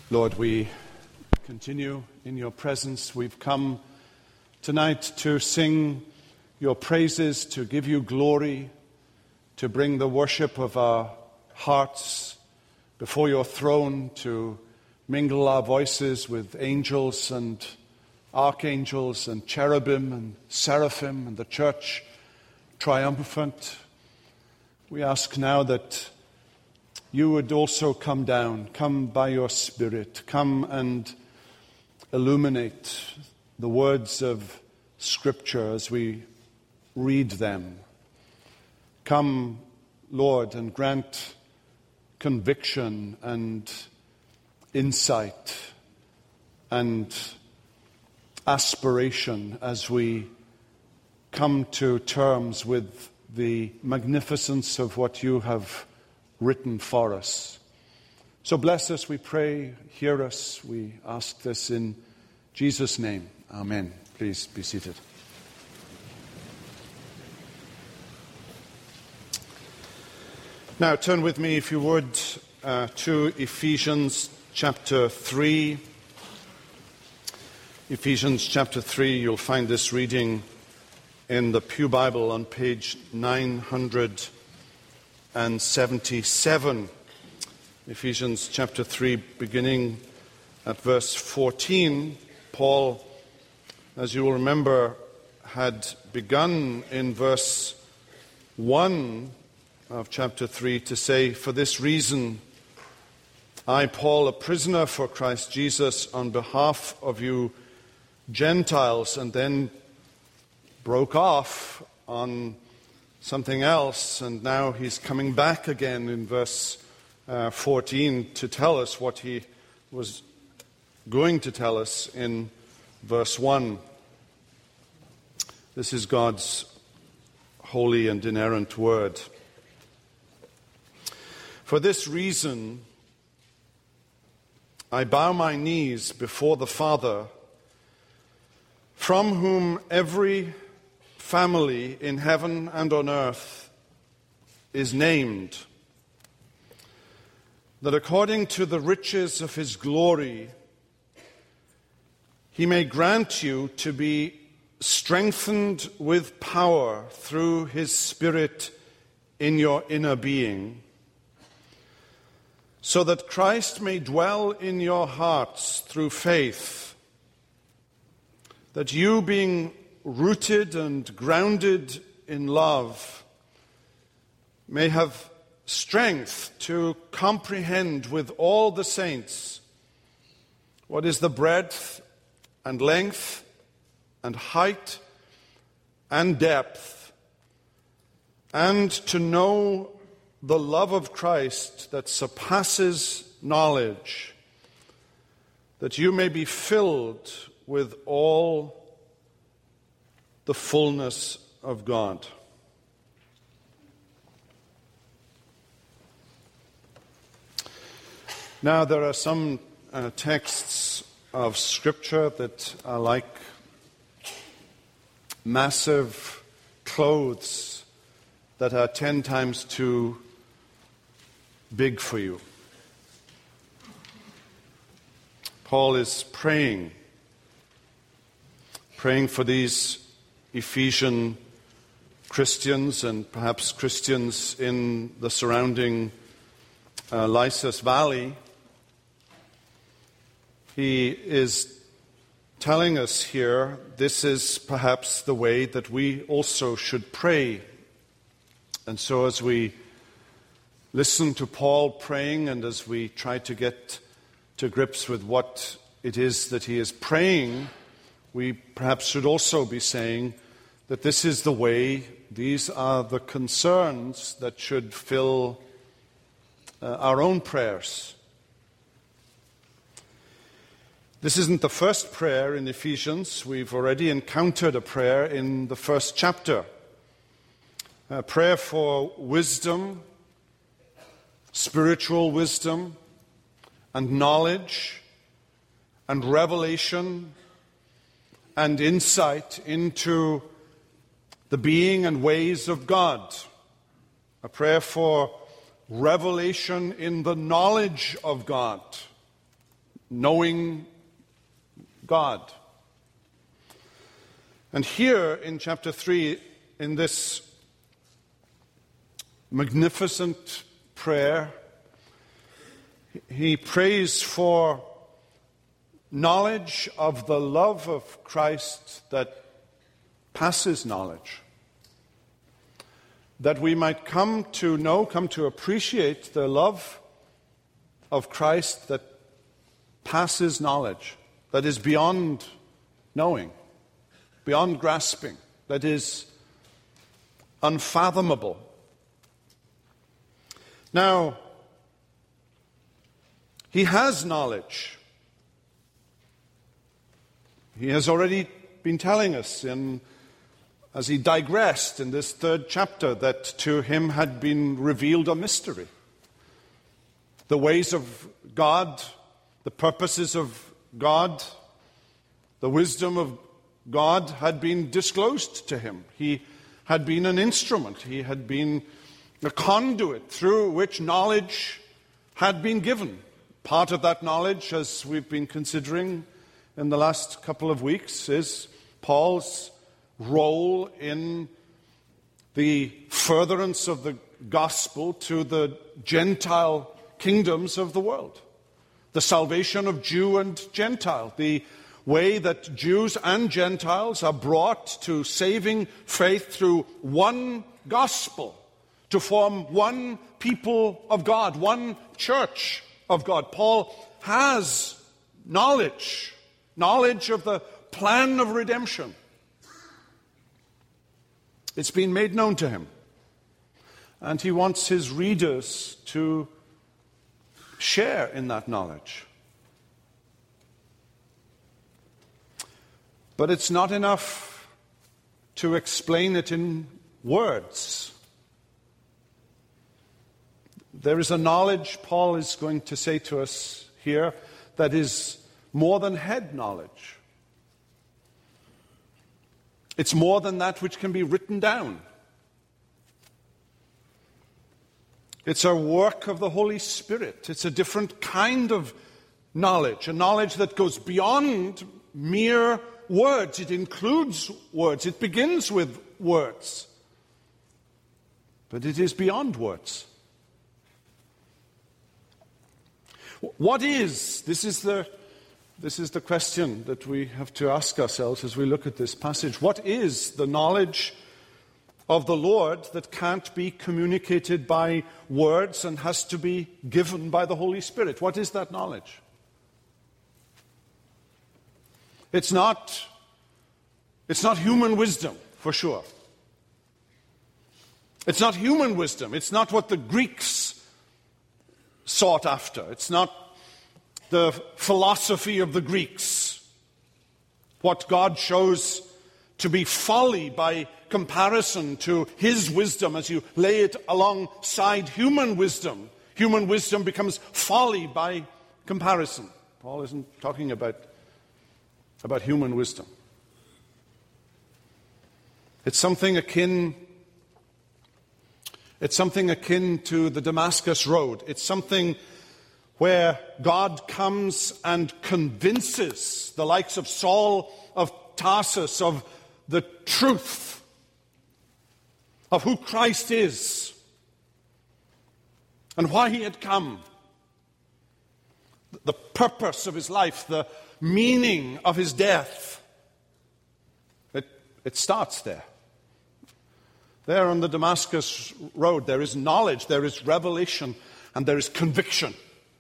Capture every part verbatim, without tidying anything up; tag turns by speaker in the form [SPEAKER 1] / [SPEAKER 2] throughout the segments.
[SPEAKER 1] Lord, we continue in your presence. We've come tonight to sing your praises, to give you glory, to bring the worship of our hearts before your throne, to mingle our voices with angels and archangels and cherubim and seraphim and the church triumphant. We ask now that you would also come down, come by your Spirit, come and illuminate the words of Scripture as we read them. Come, Lord, and grant conviction and insight and aspiration as we come to terms with the magnificence of what you have written for us. So bless us, we pray. Hear us. We ask this in Jesus' name. Amen. Please be seated. Now turn with me, if you would, uh, to Ephesians chapter three. Ephesians chapter three, you'll find this reading in the Pew Bible on page nine hundred seventy-seven. Ephesians chapter three, beginning at verse fourteen. Paul, as you will remember, had begun in verse one of chapter three to say, "For this reason, I, Paul, a prisoner for Christ Jesus, on behalf of you Gentiles," and then broke off on something else, and now he's coming back again in verse uh, fourteen to tell us what he was going to tell us in verse one. This is God's holy and inerrant word. "For this reason, I bow my knees before the Father, from whom every family in heaven and on earth is named, that according to the riches of his glory, he may grant you to be strengthened with power through his Spirit in your inner being, so that Christ may dwell in your hearts through faith, that you, being rooted and grounded in love, may have strength to comprehend with all the saints what is the breadth and length and height and depth, and to know the love of Christ that surpasses knowledge, that you may be filled with all the fullness of God." Now, there are some uh, texts of Scripture that are like massive clothes that are ten times too big for you. Paul is praying, praying for these Ephesian Christians and perhaps Christians in the surrounding uh, Lycus Valley. He is telling us here this is perhaps the way that we also should pray. And so as we listen to Paul praying and as we try to get to grips with what it is that he is praying, we perhaps should also be saying that this is the way, these are the concerns that should fill uh, our own prayers. This isn't the first prayer in Ephesians. We've already encountered a prayer in the first chapter. A prayer for wisdom, spiritual wisdom, and knowledge, and revelation, and insight into the being and ways of God. A prayer for revelation in the knowledge of God. knowing God. And here in chapter three, in this magnificent prayer, he prays for knowledge of the love of Christ that passes knowledge, that we might come to know, come to appreciate the love of Christ that passes knowledge, that is beyond knowing, beyond grasping, that is unfathomable. Now, he has knowledge. He has already been telling us, in, as he digressed in this third chapter, that to him had been revealed a mystery. The ways of God, the purposes of God, the wisdom of God had been disclosed to him. He had been an instrument. He had been a conduit through which knowledge had been given. Part of that knowledge, as we've been considering in the last couple of weeks, is Paul's role in the furtherance of the gospel to the Gentile kingdoms of the world. The salvation of Jew and Gentile, the way that Jews and Gentiles are brought to saving faith through one gospel, to form one people of God, one church of God. Paul has knowledge, knowledge of the plan of redemption. It's been made known to him. And he wants his readers to share in that knowledge. But it's not enough to explain it in words. There is a knowledge, Paul is going to say to us here, that is more than head knowledge. It's more than that which can be written down. It's a work of the Holy Spirit. It's a different kind of knowledge, a knowledge that goes beyond mere words. It includes words. It begins with words. But it is beyond words. What is, this is the this is the question that we have to ask ourselves as we look at this passage. What is the knowledge of the Lord that can't be communicated by words and has to be given by the Holy Spirit? What is that knowledge? It's not, it's not human wisdom, for sure. It's not human wisdom. It's not what the Greeks sought after. It's not the philosophy of the Greeks, what God shows to be folly by comparison to his wisdom as you lay it alongside human wisdom. Human wisdom becomes folly by comparison. Paul isn't talking about, about human wisdom. It's something akin It's something akin to the Damascus Road. It's something where God comes and convinces the likes of Saul of Tarsus of the truth of who Christ is and why he had come, the purpose of his life, the meaning of his death. It, it starts there. There on the Damascus Road, there is knowledge, there is revelation, and there is conviction.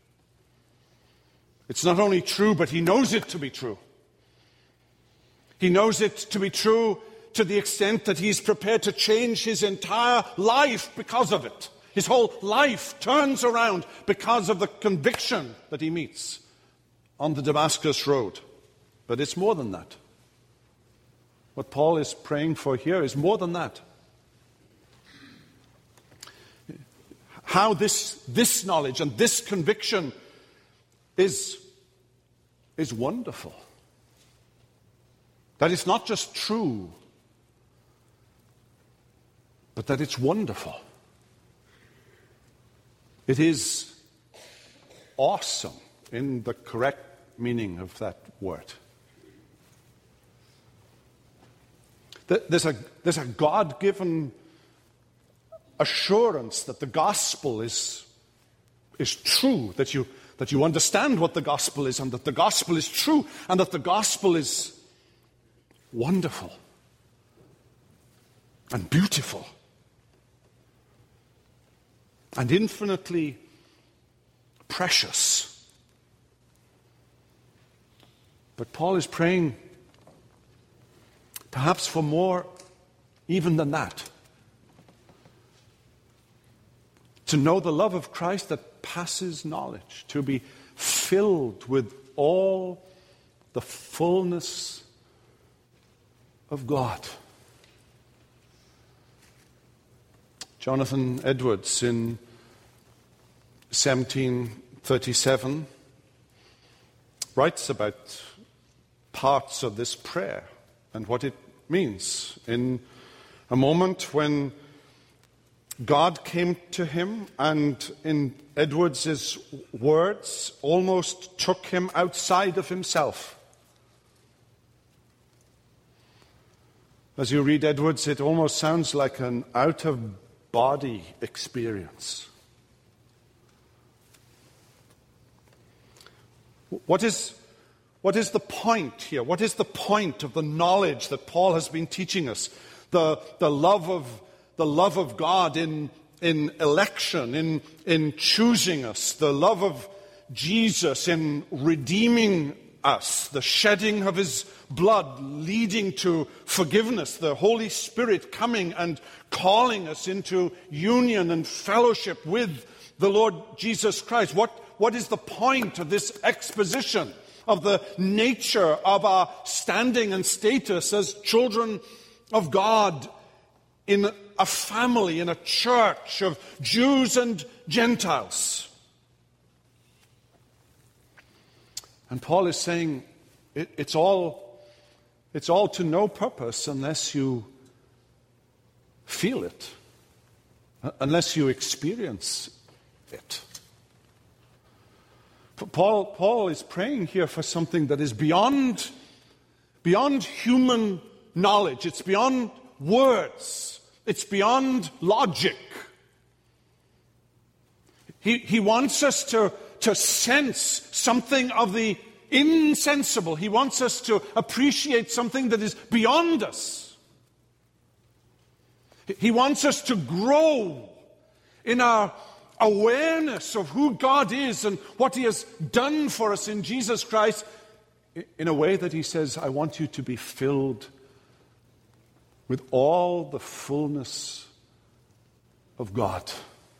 [SPEAKER 1] It's not only true, but he knows it to be true. He knows it to be true to the extent that he's prepared to change his entire life because of it. His whole life turns around because of the conviction that he meets on the Damascus Road. But it's more than that. What Paul is praying for here is more than that. How this, this knowledge and this conviction is, is wonderful. That it's not just true, but that it's wonderful. It is awesome in the correct meaning of that word. There's a, there's a God-given assurance that the gospel is, is true, that you, that you understand what the gospel is, and that the gospel is true, and that the gospel is wonderful and beautiful and infinitely precious. But Paul is praying perhaps for more even than that. To know the love of Christ that passes knowledge, to be filled with all the fullness of God. Jonathan Edwards in seventeen thirty-seven writes about parts of this prayer and what it means. In a moment when God came to him and, in Edwards' words, almost took him outside of himself. As you read Edwards, it almost sounds like an out-of-body experience. What is, what is the point here? What is the point of the knowledge that Paul has been teaching us? The, the love of the love of God in, in election, in, in choosing us, the love of Jesus in redeeming us, the shedding of his blood leading to forgiveness, the Holy Spirit coming and calling us into union and fellowship with the Lord Jesus Christ. What, what is the point of this exposition of the nature of our standing and status as children of God in a family, in a church of Jews and Gentiles? And Paul is saying it, it's all it's all to no purpose unless you feel it, unless you experience it. Paul, Paul is praying here for something that is beyond, beyond human knowledge. It's beyond words. It's beyond logic. He, he wants us to, to sense something of the insensible. He wants us to appreciate something that is beyond us. He wants us to grow in our awareness of who God is and what he has done for us in Jesus Christ, in a way that he says, I want you to be filled with all the fullness of God.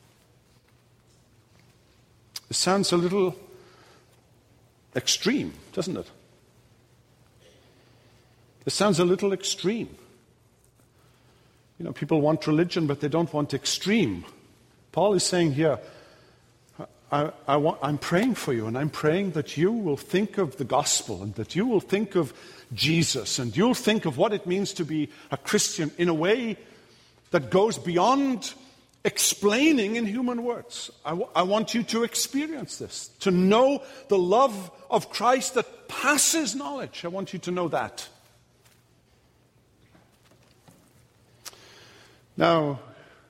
[SPEAKER 1] It sounds a little extreme, doesn't it? It sounds a little extreme. You know, people want religion, but they don't want extreme. Paul is saying here, I, I want, I'm praying for you, and I'm praying that you will think of the gospel and that you will think of Jesus and you'll think of what it means to be a Christian in a way that goes beyond explaining in human words. I, w- I want you to experience this, to know the love of Christ that passes knowledge. I want you to know that. Now,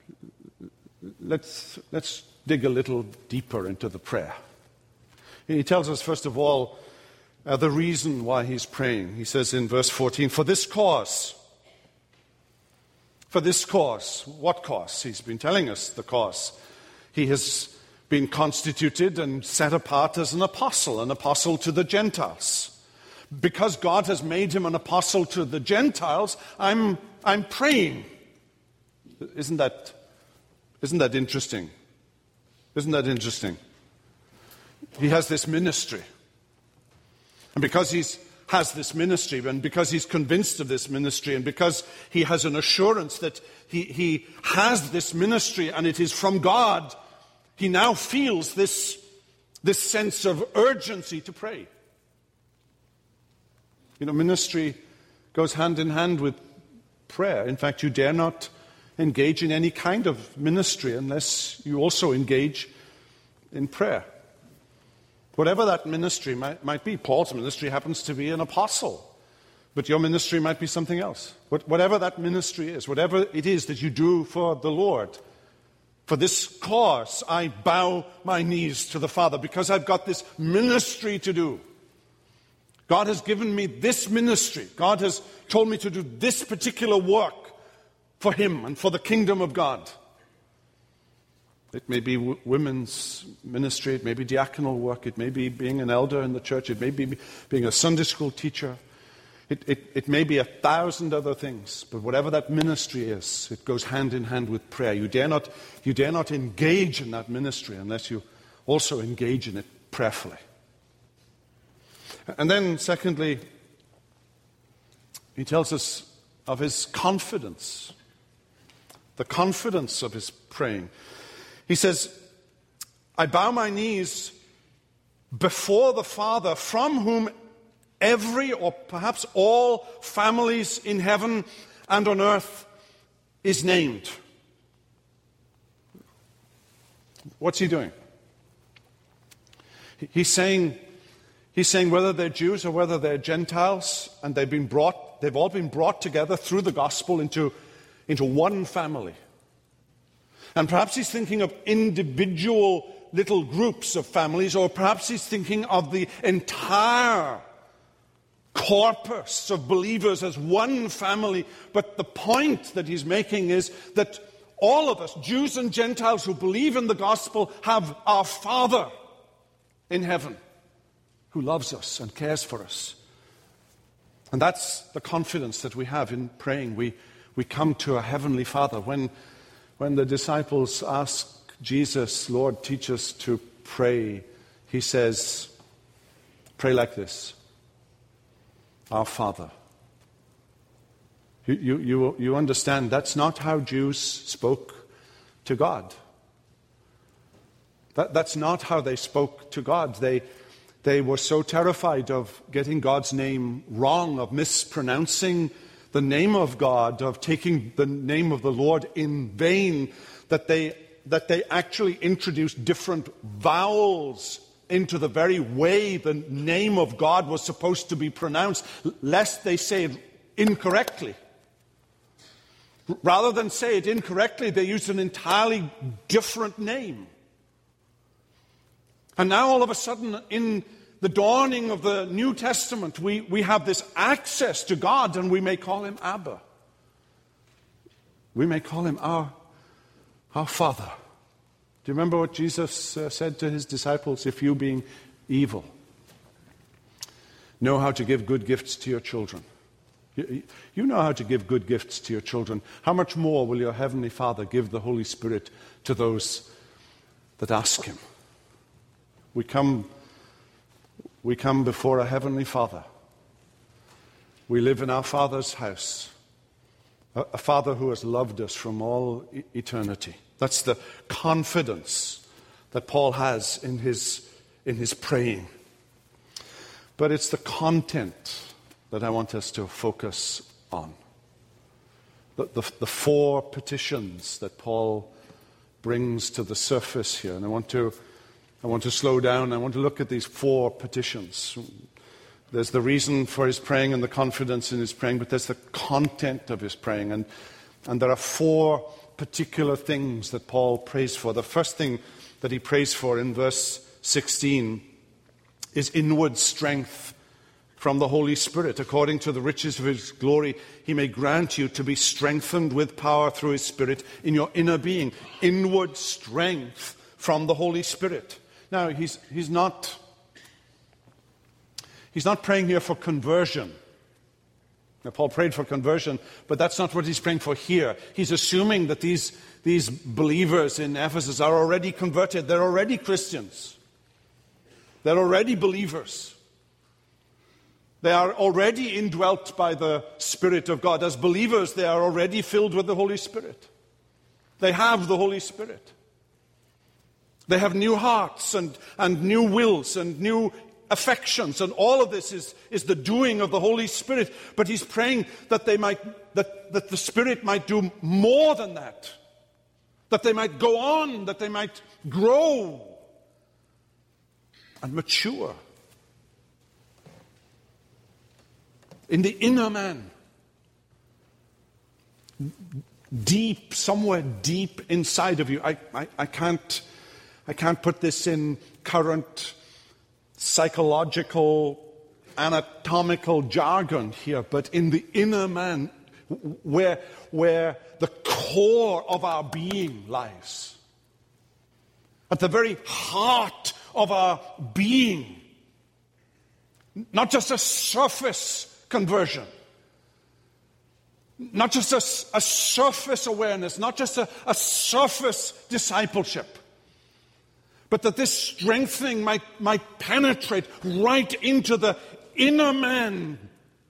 [SPEAKER 1] let's, let's dig a little deeper into the prayer. He tells us, first of all, uh, the reason why he's praying. He says in verse fourteen, for this cause. For this cause. What cause? He's been telling us the cause. He has been constituted and set apart as an apostle, an apostle to the Gentiles. Because God has made him an apostle to the Gentiles, I'm, I'm praying. Isn't that, isn't that interesting? Isn't that interesting? He has this ministry. And because he has this ministry, and because he's convinced of this ministry, and because he has an assurance that he, he has this ministry and it is from God, he now feels this, this sense of urgency to pray. You know, ministry goes hand in hand with prayer. In fact, you dare not engage in any kind of ministry unless you also engage in prayer. Whatever that ministry might, might be. Paul's ministry happens to be an apostle, but your ministry might be something else. Whatever that ministry is, whatever it is that you do for the Lord, for this cause I bow my knees to the Father because I've got this ministry to do. God has given me this ministry. God has told me to do this particular work for Him and for the kingdom of God. It may be w- women's ministry, it may be diaconal work, it may be being an elder in the church, it may be being a Sunday school teacher, it, it, it may be a thousand other things, but whatever that ministry is, it goes hand in hand with prayer. You dare not, you dare not engage in that ministry unless you also engage in it prayerfully. And then, secondly, he tells us of his confidence, the confidence of his praying. He says, I bow my knees before the Father, from whom every, or perhaps all, families in heaven and on earth is named. What's he doing? He's saying, he's saying whether they're Jews or whether they're Gentiles, and they've been brought, they've all been brought together through the gospel into, into one family. And perhaps he's thinking of individual little groups of families, or perhaps he's thinking of the entire corpus of believers as one family. But the point that he's making is that all of us, Jews and Gentiles who believe in the gospel, have our Father in heaven who loves us and cares for us. And that's the confidence that we have in praying. We, we come to a heavenly Father. When When the disciples ask Jesus, Lord, teach us to pray, he says, pray like this, our Father. You, you, you, you understand that's not how Jews spoke to God. That, that's not how they spoke to God. They, they were so terrified of getting God's name wrong, of mispronouncing the name of God, of taking the name of the Lord in vain, that they that they actually introduced different vowels into the very way the name of God was supposed to be pronounced, lest they say it incorrectly. Rather than say it incorrectly, they used an entirely different name. And now all of a sudden, in the dawning of the New Testament, we, we have this access to God, and we may call him Abba. We may call him our, our Father. Do you remember what Jesus uh, said to his disciples? If you, being evil, know how to give good gifts to your children. You, you know how to give good gifts to your children. How much more will your heavenly Father give the Holy Spirit to those that ask him? We come... We come before a heavenly Father. We live in our Father's house. A, a Father who has loved us from all e- eternity. That's the confidence that Paul has in his, in his praying. But it's the content that I want us to focus on. The, the, the four petitions that Paul brings to the surface here. And I want to I want to slow down. I want to look at these four petitions. There's the reason for his praying and the confidence in his praying, but there's the content of his praying. And, and there are four particular things that Paul prays for. The first thing that he prays for in verse sixteen is inward strength from the Holy Spirit. According to the riches of his glory, he may grant you to be strengthened with power through his Spirit in your inner being. Inward strength from the Holy Spirit. Now, he's, he's not he's not praying here for conversion. Now, Paul prayed for conversion, but that's not what he's praying for here. He's assuming that these, these believers in Ephesus are already converted. They're already Christians. They're already believers. They are already indwelt by the Spirit of God. As believers, they are already filled with the Holy Spirit. They have the Holy Spirit. They have new hearts and, and new wills and new affections, and all of this is, is the doing of the Holy Spirit. But he's praying that they might that, that the Spirit might do more than that. That they might go on, that they might grow. and mature. In the inner man. Deep, somewhere deep inside of you. I, I, I can't I can't put this in current psychological, anatomical jargon here, but in the inner man, where, where the core of our being lies. At the very heart of our being. Not just a surface conversion. Not just a, a surface awareness, not just a, a surface discipleship, but that this strengthening might, might penetrate right into the inner man.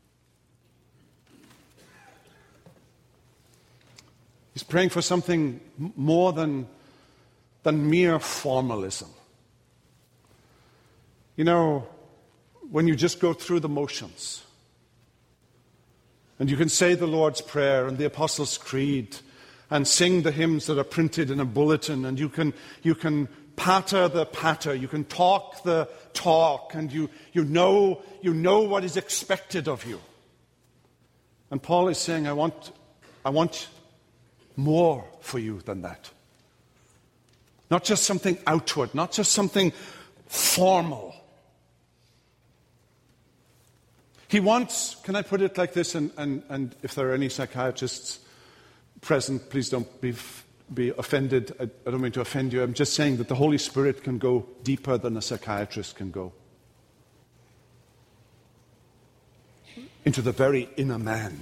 [SPEAKER 1] He's praying for something more than, than mere formalism. You know, when you just go through the motions, and you can say the Lord's Prayer and the Apostles' Creed and sing the hymns that are printed in a bulletin, and you can you can patter the patter, you can talk the talk, and you, you know you know what is expected of you. And Paul is saying, I want I want more for you than that. Not just something outward, not just something formal. He wants, can I put it like this, and, and, and if there are any psychiatrists present, please don't be, be offended. I, I don't mean to offend you. I'm just saying that the Holy Spirit can go deeper than a psychiatrist can go. Into the very inner man.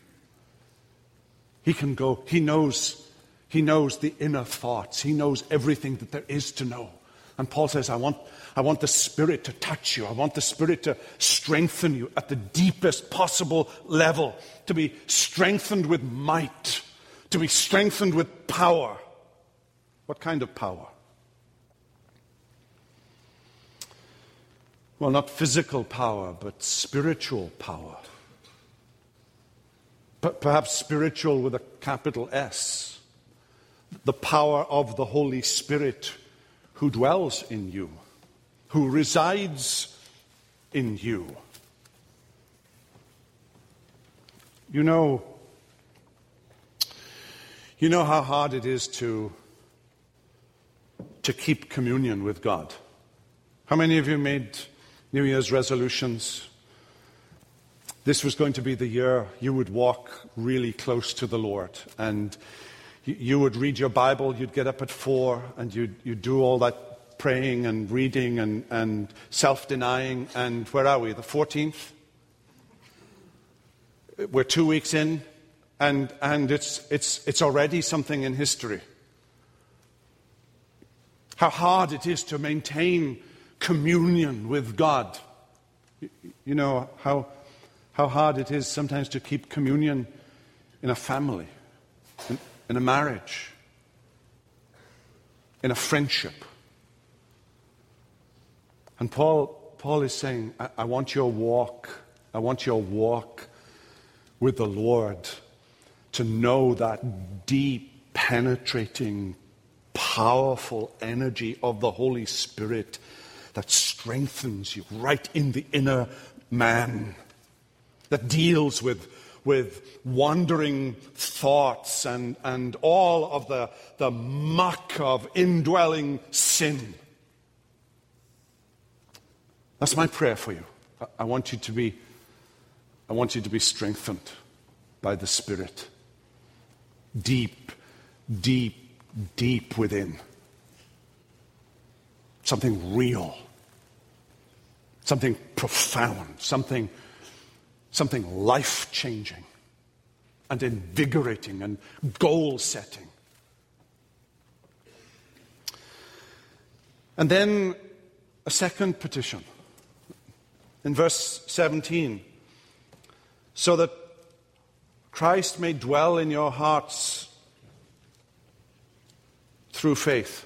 [SPEAKER 1] He can go, he knows, he knows the inner thoughts. He knows everything that there is to know. And Paul says, I want, I want the Spirit to touch you. I want the Spirit to strengthen you at the deepest possible level. To be strengthened with might. To be strengthened with power. What kind of power? Well, not physical power, but spiritual power. But perhaps spiritual with a capital S. The power of the Holy Spirit who dwells in you, who resides in you. You know, you know how hard it is to, to keep communion with God. How many of you made New Year's resolutions? This was going to be the year you would walk really close to the Lord, and you would read your Bible, you'd get up at four, and you'd, you'd do all that praying and reading and, and self-denying. And where are we? The fourteenth? We're two weeks in, and, and it's, it's, it's already something in history. How hard it is to maintain communion with God. You know, how, how hard it is sometimes to keep communion in a family. In, In a marriage, in a friendship. And Paul, Paul is saying, I, I want your walk, I want your walk with the Lord to know that deep, penetrating, powerful energy of the Holy Spirit that strengthens you right in the inner man, that deals with with wandering thoughts and, and all of the, the muck of indwelling sin. That's my prayer for you. I, I want you to be, I want you to be strengthened by the Spirit. Deep, deep, deep within. Something real. Something profound. Something Something life-changing and invigorating and goal-setting. And then a second petition in verse seventeen. So that Christ may dwell in your hearts through faith.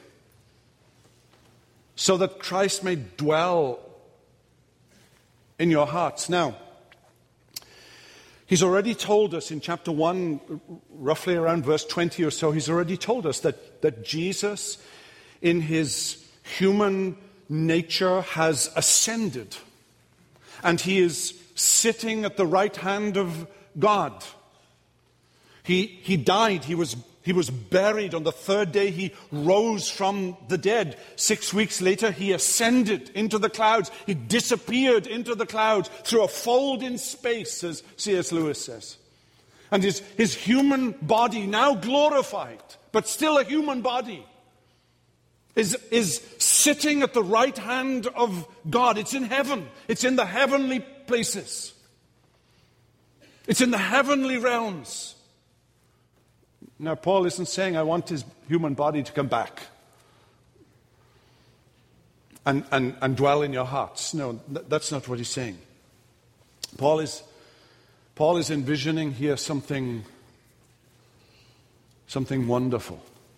[SPEAKER 1] So that Christ may dwell in your hearts. Now, He's already told us in chapter one, roughly around verse twenty or so, he's already told us that, that Jesus, in his human nature has ascended, and he is sitting at the right hand of God. He, he died, he was, he was buried. On the third day he rose from the dead. Six weeks later he ascended into the clouds. He disappeared into the clouds through a fold in space, as C S Lewis says. And his, his human body, now glorified, but still a human body, is, is sitting at the right hand of God. It's in heaven. It's in the heavenly places. It's in the heavenly realms. Now, Paul isn't saying, I want his human body to come back and, and, and dwell in your hearts. No, th- that's not what he's saying. Paul is, Paul is envisioning here something, something wonderful.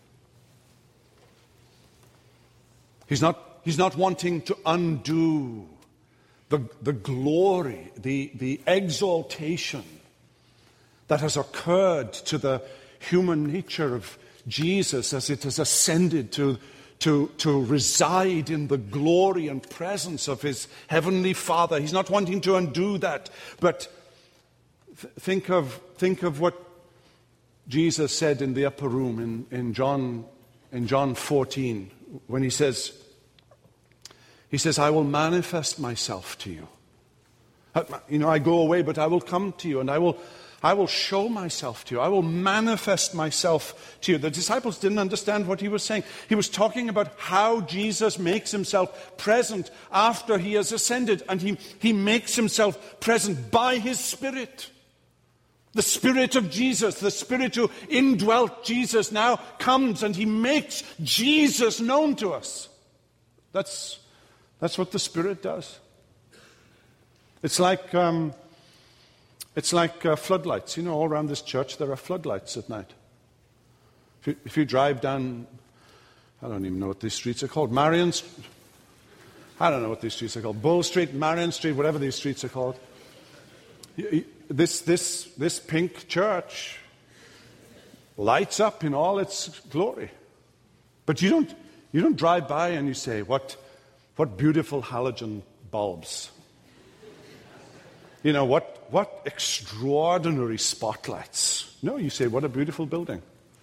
[SPEAKER 1] He's not, he's not wanting to undo the, the glory, the, the exaltation that has occurred to the human nature of Jesus as it has ascended to, to, to reside in the glory and presence of his heavenly Father. He's not wanting to undo that. But th- think of, think of what Jesus said in the upper room in, in John, in John fourteen, when he says, he says, I will manifest myself to you. You know, I go away, but I will come to you, and I will I will show myself to you. I will manifest myself to you. The disciples didn't understand what he was saying. He was talking about how Jesus makes himself present after he has ascended. And he, he makes himself present by his Spirit. The Spirit of Jesus, the Spirit who indwelt Jesus, now comes and he makes Jesus known to us. That's, that's what the Spirit does. It's like... Um, It's like uh, floodlights. You know, all around this church there are floodlights at night. If you, if you drive down, I don't even know what these streets are called. Marion, I don't know what these streets are called. Bull Street, Marion Street, whatever these streets are called. This, this, this pink church lights up in all its glory. But you don't, you don't drive by and you say, what, what beautiful halogen bulbs. You know, what, what extraordinary spotlights. No, you say, what a beautiful building.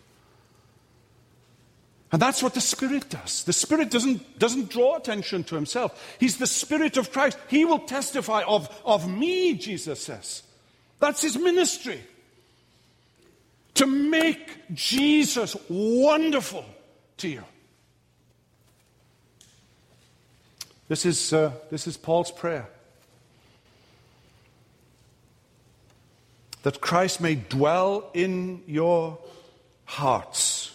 [SPEAKER 1] And that's what the Spirit does. The Spirit doesn't, doesn't draw attention to himself. He's the Spirit of Christ. He will testify of, of me, Jesus says. That's his ministry. To make Jesus wonderful to you. This is, uh, this is Paul's prayer. That Christ may dwell in your hearts.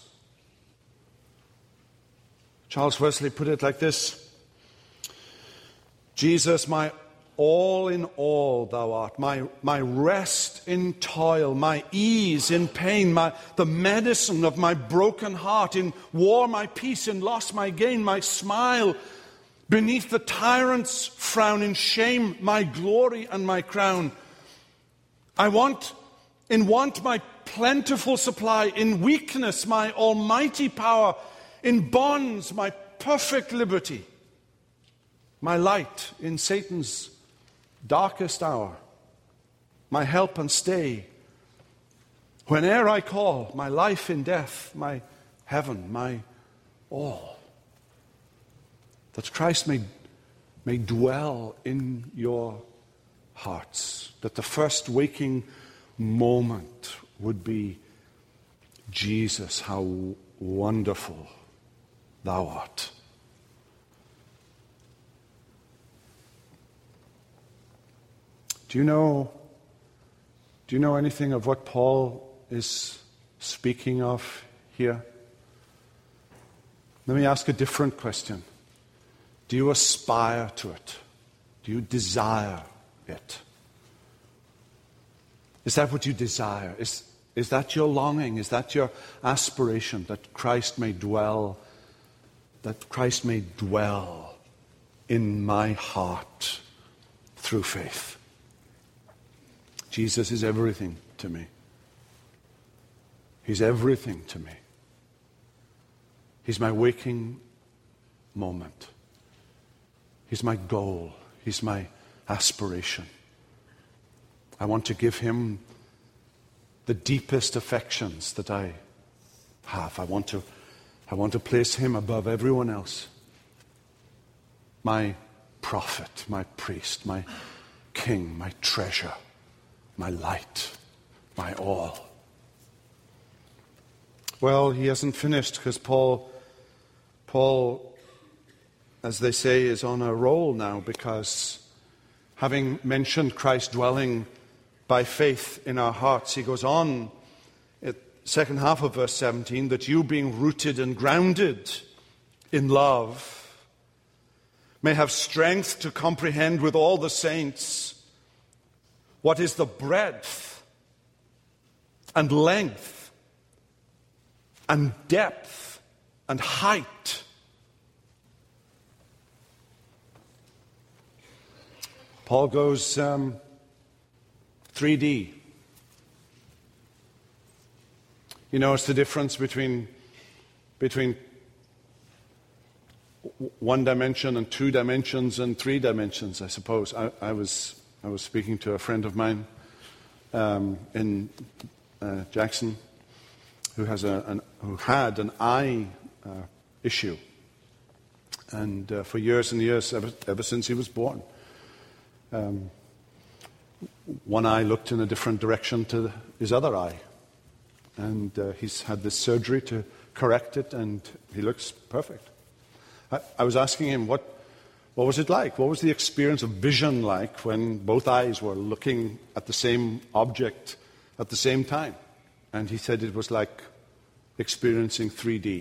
[SPEAKER 1] Charles Wesley put it like this: Jesus, my all in all thou art, my, my rest in toil, my ease in pain, my, the medicine of my broken heart, in war my peace, in loss my gain, my smile beneath the tyrant's frown, in shame my glory and my crown. I want, in want, my plentiful supply, in weakness, my almighty power, in bonds, my perfect liberty, my light in Satan's darkest hour, my help and stay, whene'er I call, my life in death, my heaven, my all. That Christ may, may dwell in your hearts, that the first waking moment would be, Jesus, how wonderful thou art. Do you know, do you know anything of what Paul is speaking of here? Let me ask a different question. Do you aspire to it? Do you desire it? Is that what you desire? Is, is that your longing? Is that your aspiration, that Christ may dwell, that Christ may dwell in my heart through faith? Jesus is everything to me. He's everything to me. He's my waking moment. He's my goal. He's my aspiration. I want to give him the deepest affections that I have. I want to, I want to place him above everyone else. My prophet, my priest, my king, my treasure, my light, my all. Well, he hasn't finished, because Paul, Paul, as they say, is on a roll now, because having mentioned Christ dwelling by faith in our hearts, he goes on at second half of verse seventeen, that you, being rooted and grounded in love, may have strength to comprehend with all the saints what is the breadth and length and depth and height. Paul goes um, three D. You know, it's the difference between between one dimension and two dimensions and three dimensions, I suppose. I, I was I was speaking to a friend of mine um, in uh, Jackson, who has a an, who had an eye uh, issue, and uh, for years and years, ever, ever since he was born, um, one eye looked in a different direction to his other eye, and uh, he's had this surgery to correct it, and he looks perfect. I, I was asking him, what, what was it like? What was the experience of vision like when both eyes were looking at the same object at the same time? And he said it was like experiencing three D.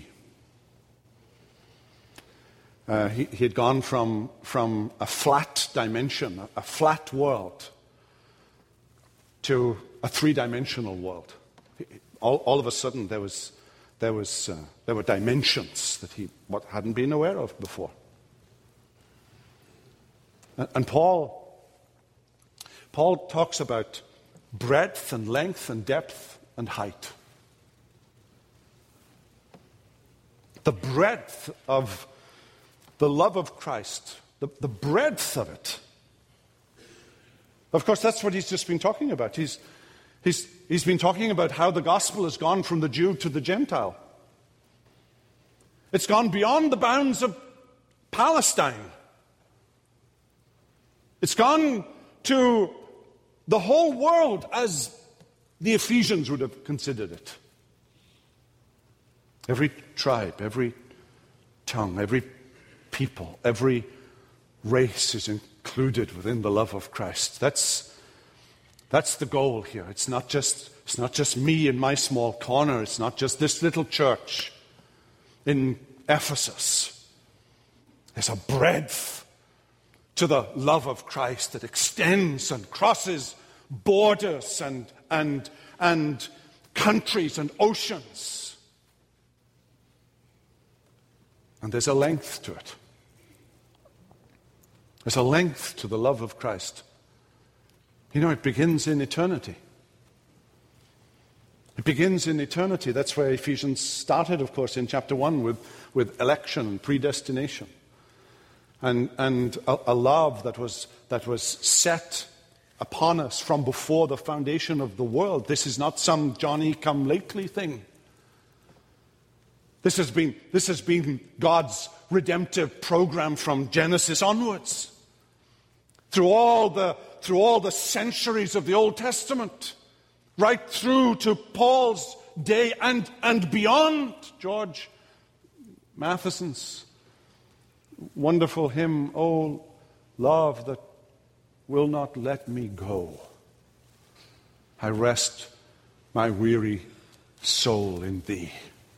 [SPEAKER 1] Uh, he, he had gone from, from a flat dimension, a, a flat world, to a three-dimensional world. All, all of a sudden, there was, there was, uh, there were dimensions that he what, hadn't been aware of before. And, and Paul, Paul talks about breadth and length and depth and height. The breadth of the love of Christ, the, the breadth of it. Of course, that's what he's just been talking about. He's, he's, he's been talking about how the gospel has gone from the Jew to the Gentile. It's gone beyond the bounds of Palestine. It's gone to the whole world as the Ephesians would have considered it. Every tribe, every tongue, every people, every race is included within the love of Christ. That's, that's the goal here. It's not just, it's not just me in my small corner. It's not just this little church in Ephesus. There's a breadth to the love of Christ that extends and crosses borders and, and, and countries and oceans. And there's a length to it. There's a length to the love of Christ. You know, it begins in eternity. It begins in eternity. That's where Ephesians started, of course, in chapter one with, with election and predestination. And, and a, a love that was, that was set upon us from before the foundation of the world. This is not some Johnny-come-lately thing. This has been, this has been God's redemptive program from Genesis onwards. Through all the, through all the centuries of the Old Testament. Right through to Paul's day and, and beyond. George Matheson's wonderful hymn, "Oh, love that will not let me go. I rest my weary soul in thee."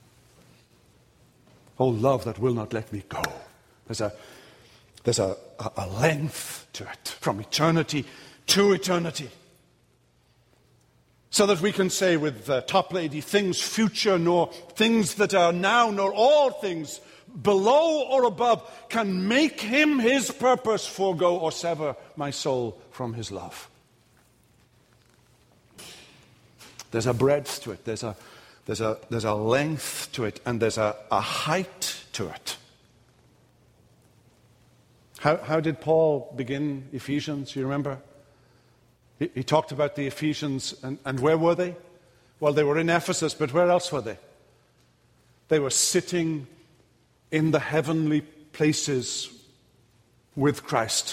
[SPEAKER 1] Oh, love that will not let me go. There's a, there's a, a, a length to it, from eternity to eternity. So that we can say with uh, Toplady, things future, nor things that are now, nor all things below or above can make him his purpose forego or sever my soul from his love. There's a breadth to it. There's a There's a, there's a length to it, and there's a, a height to it. How, how did Paul begin Ephesians? You remember? He, he talked about the Ephesians, and, and where were they? Well, they were in Ephesus, but where else were they? They were sitting in the heavenly places with Christ.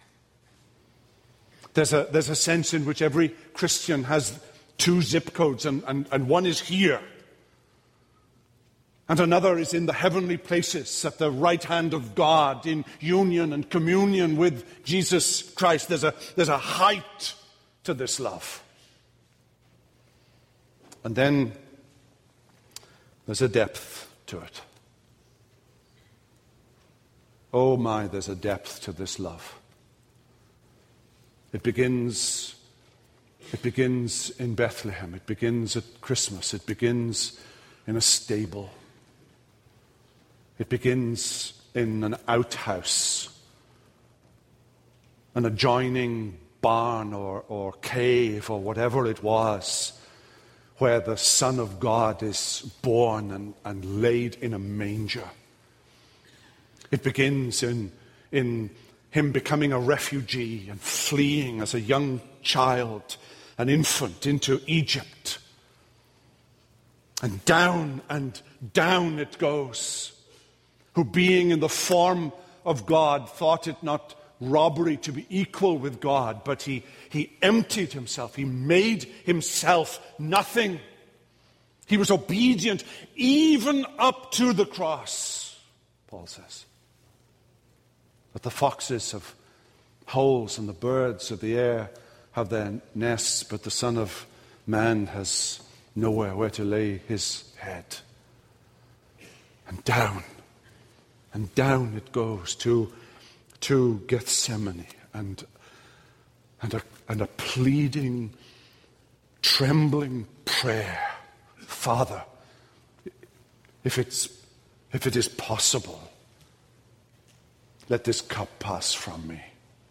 [SPEAKER 1] There's a, there's a sense in which every Christian has two zip codes, and, and, and one is here. And another is in the heavenly places at the right hand of God in union and communion with Jesus Christ. There's a, there's a height to this love. And then there's a depth to it. Oh my, there's a depth to this love. It begins, it begins in Bethlehem. It begins at Christmas. It begins in a stable. It begins in an outhouse, an adjoining barn or, or cave or whatever it was, where the Son of God is born and, and laid in a manger. It begins in, in him becoming a refugee and fleeing as a young child, an infant, into Egypt. And down and down it goes. Who, being in the form of God, thought it not robbery to be equal with God, but he, he emptied himself. He made himself nothing. He was obedient even up to the cross, Paul says. But the foxes have holes and the birds of the air have their nests, but the Son of Man has nowhere where to lay his head. And down, and down it goes to, to Gethsemane, and, and, a, and a pleading, trembling prayer. Father, if it's, if it is possible, let this cup pass from me.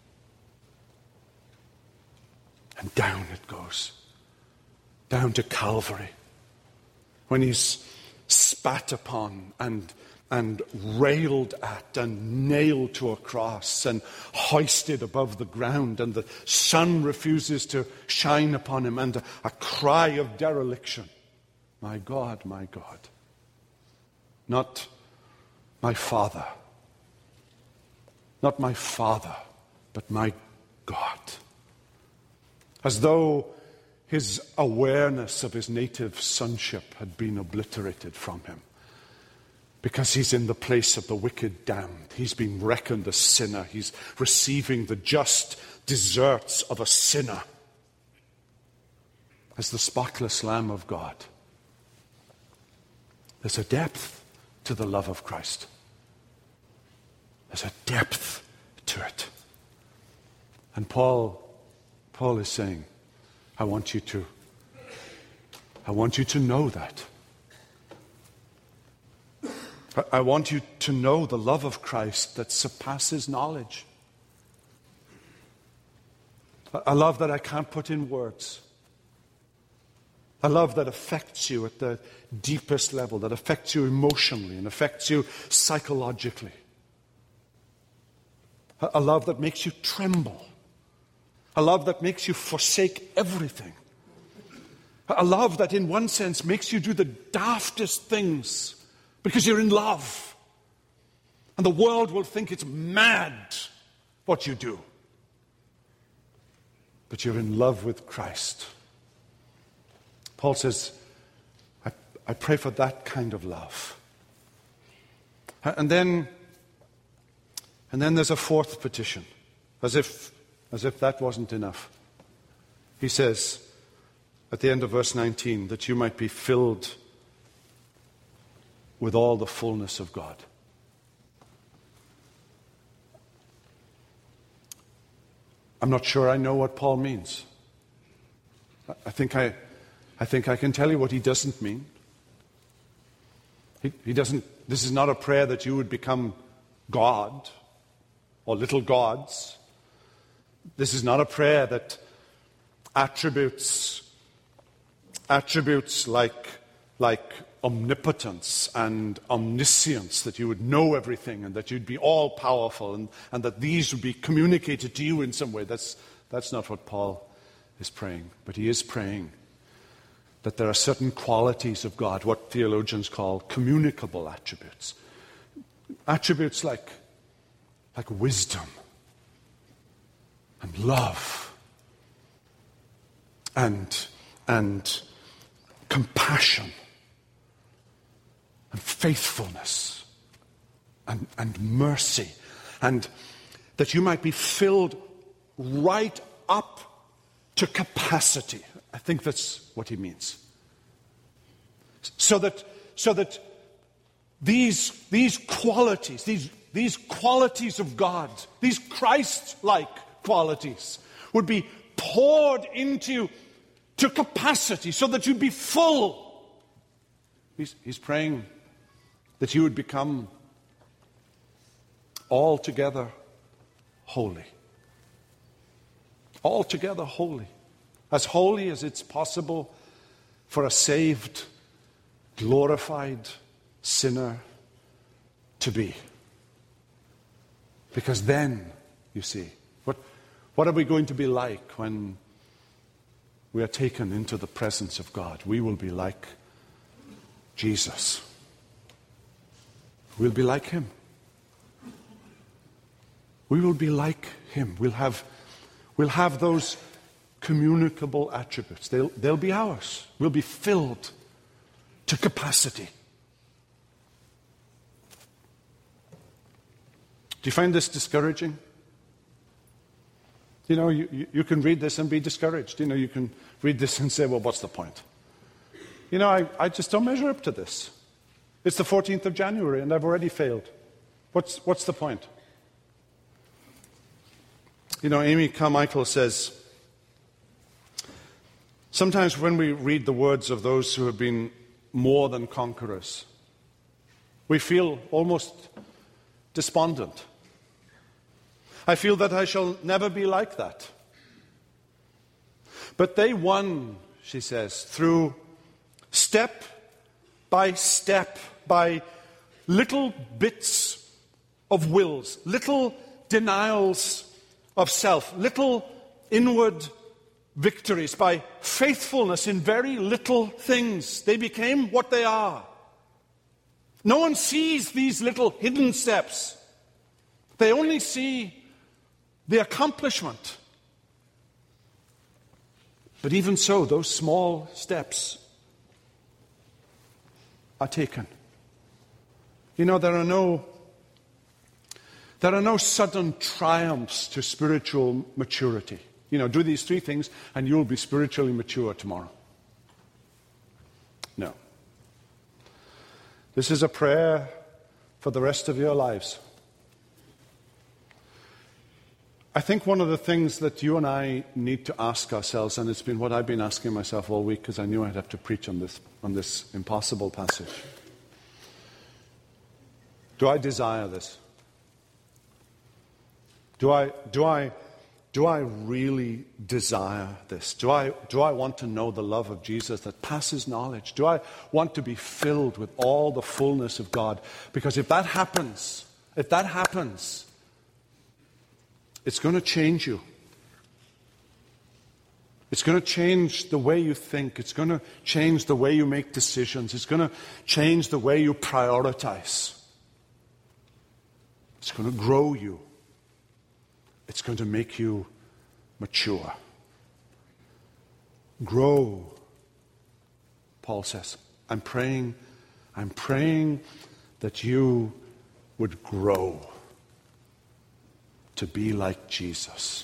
[SPEAKER 1] And down it goes, down to Calvary, when he's spat upon and and railed at and nailed to a cross and hoisted above the ground, and the sun refuses to shine upon him, and a, a cry of dereliction. My God, my God. Not my Father. Not my Father, but my God. As though his awareness of his native sonship had been obliterated from him. Because he's in the place of the wicked damned. He's been reckoned a sinner. He's receiving the just deserts of a sinner as the spotless Lamb of God. There's a depth to the love of Christ. There's a depth to it. And Paul, Paul is saying, I want you to, I want you to know that. I want you to know the love of Christ that surpasses knowledge. A love that I can't put in words. A love that affects you at the deepest level, that affects you emotionally and affects you psychologically. A love that makes you tremble. A love that makes you forsake everything. A love that in one sense makes you do the daftest things because you're in love. And the world will think it's mad what you do. But you're in love with Christ. Paul says, I, I pray for that kind of love. And then, and then there's a fourth petition, as if, as if that wasn't enough. He says, at the end of verse nineteen, that you might be filled with all the fullness of God. I'm not sure I know what Paul means. I think I, I think I can tell you what he doesn't mean. He, he doesn't. This is not a prayer that you would become God or little gods. This is not a prayer that attributes attributes like like omnipotence and omniscience, that you would know everything and that you'd be all-powerful, and, and that these would be communicated to you in some way. That's, that's not what Paul is praying. But he is praying that there are certain qualities of God, what theologians call communicable attributes. Attributes like, like wisdom and love and, and compassion and faithfulness and, and mercy, and that you might be filled right up to capacity. I think that's what he means. So that, so that these, these qualities, these, these qualities of God, these Christ-like qualities, would be poured into to capacity, so that you'd be full. He's, he's praying that you would become altogether holy. Altogether holy. As holy as it's possible for a saved, glorified sinner to be. Because then, you see, what, what are we going to be like when we are taken into the presence of God? We will be like Jesus. We'll be like him. We will be like him. We'll have, we'll have those communicable attributes. They'll, they'll be ours. We'll be filled to capacity. Do you find this discouraging? You know, you, you, you can read this and be discouraged. You know, you can read this and say, well, what's the point? You know, I, I just don't measure up to this. It's the fourteenth of January and I've already failed. What's, what's the point? You know, Amy Carmichael says, sometimes when we read the words of those who have been more than conquerors, we feel almost despondent. I feel that I shall never be like that. But they won, she says, through step by step, by little bits of wills, little denials of self, little inward victories, by faithfulness in very little things. They became what they are. No one sees these little hidden steps. They only see the accomplishment. But even so, those small steps are taken. You know, there are no there are no sudden triumphs to spiritual maturity. You know, do these three things and you'll be spiritually mature tomorrow. No. This is a prayer for the rest of your lives. I think one of the things that you and I need to ask ourselves, and it's been what I've been asking myself all week because I knew I'd have to preach on this, on this impossible passage. Do I desire this? Do I, do I, do I really desire this? Do I, do I want to know the love of Jesus that passes knowledge? Do I want to be filled with all the fullness of God? Because if that happens, if that happens, it's going to change you. It's going to change the way you think. It's going to change the way you make decisions. It's going to change the way you prioritize. It's going to grow you. It's going to make you mature. Grow, Paul says. I'm praying, I'm praying that you would grow to be like Jesus.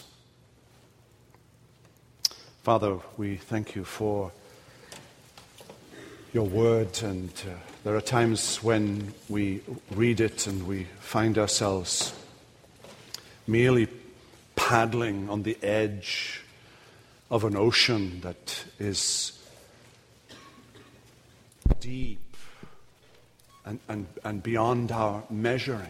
[SPEAKER 1] Father, we thank you for your word, and uh, there are times when we read it and we find ourselves merely paddling on the edge of an ocean that is deep and, and, and beyond our measuring.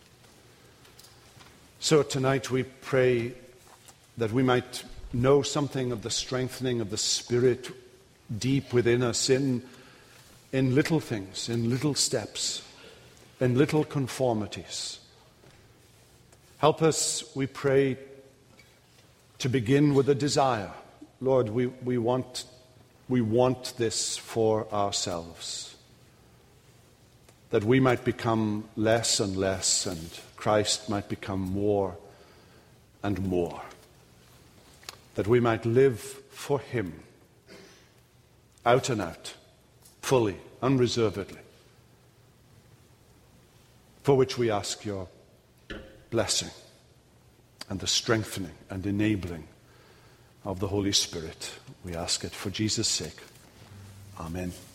[SPEAKER 1] So tonight we pray that we might know something of the strengthening of the Spirit deep within us in in little things, in little steps, in little conformities. Help us, we pray, to begin with a desire. Lord, we, we want we want this for ourselves, that we might become less and less and Christ might become more and more, that we might live for him, out and out, fully, unreservedly, for which we ask your blessing and the strengthening and enabling of the Holy Spirit. We ask it for Jesus' sake. Amen.